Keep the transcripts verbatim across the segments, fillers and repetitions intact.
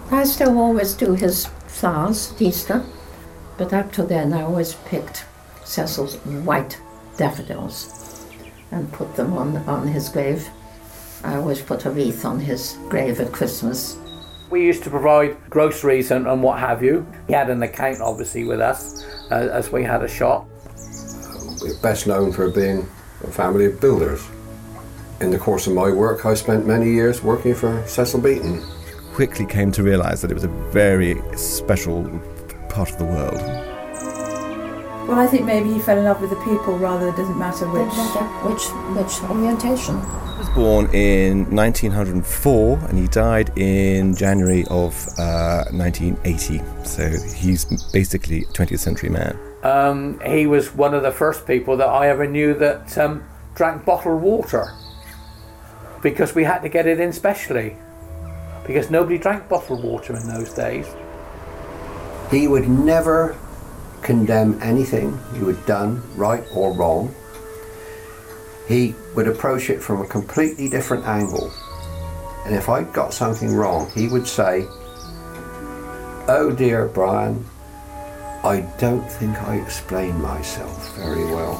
I still always do his flowers at Easter, but up to then I always picked Cecil's white daffodils and put them on, on his grave. I always put a wreath on his grave at Christmas. We used to provide groceries and, and what have you. He had an account obviously with us uh, as we had a shop. We're best known for being a family of builders. In the course of my work, I spent many years working for Cecil Beaton. Quickly came to realise that it was a very special part of the world. Well, I think maybe he fell in love with the people rather, it doesn't matter which... Which, which orientation. He was born in nineteen oh four and he died in January of uh, nineteen eighty, so he's basically a twentieth century man. Um, he was one of the first people that I ever knew that um, drank bottled water, because we had to get it in specially, because nobody drank bottled water in those days. He would never condemn anything you had done, right or wrong. He would approach it from a completely different angle. And if I got something wrong, he would say, "Oh dear, Brian, I don't think I explained myself very well."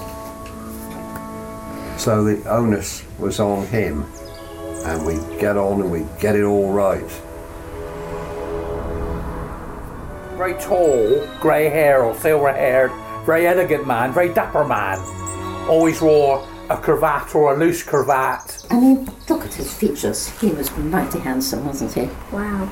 So the onus was on him, and we'd get on and we'd get it all right. Very tall, grey hair or silver haired, very elegant man, very dapper man. Always wore a cravat or a loose cravat. I mean, look at his features. He was mighty handsome, wasn't he? Wow.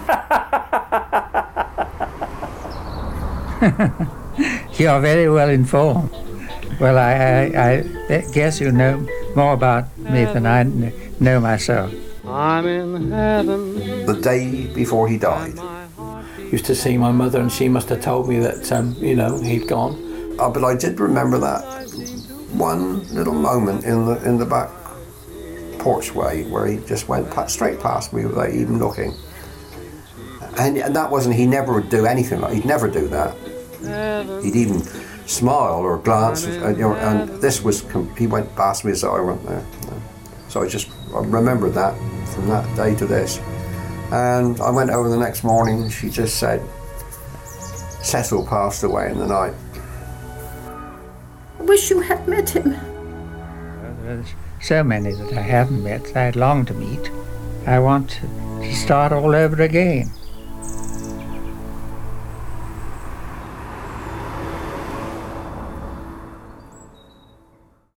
You are very well informed. Well, I, I, I guess you know more about me than I know myself. I'm in heaven. The day before he died. Used to see my mother, and she must have told me that, um, you know, he'd gone. Oh, but I did remember that one little moment in the in the back porchway where he just went straight past me without even looking. And, and that wasn't, he never would do anything like, he'd never do that. He'd even smile or glance, and, you know, and this was, he went past me as I went there. So I just I remembered that from that day to this. And I went over the next morning and she just said, "Cecil passed away in the night." I wish you had met him. There's so many that I haven't met that I'd long to meet. I want to start all over again.